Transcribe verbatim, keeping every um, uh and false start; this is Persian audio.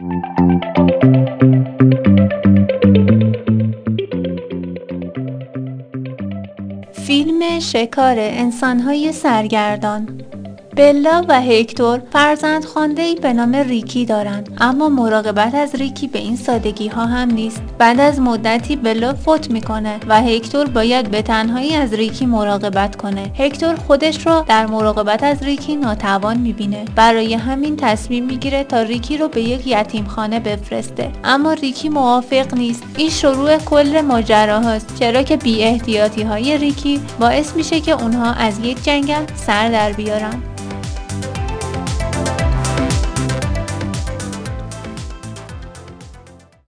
فیلم شکار انسان‌های سرگردان. بلا و هکتور فرزند خوانده‌ای به نام ریکی دارند، اما مراقبت از ریکی به این سادگی ها هم نیست. بعد از مدتی بلا فوت میکنه و هکتور باید به تنهایی از ریکی مراقبت کنه. هکتور خودش رو در مراقبت از ریکی ناتوان میبینه، برای همین تصمیم میگیره تا ریکی رو به یک یتیمخانه بفرسته، اما ریکی موافق نیست. این شروع کل ماجراهاست، چرا که بی احتیاطی های ریکی باعث میشه که اونها از یک جنگل سر در بیارن.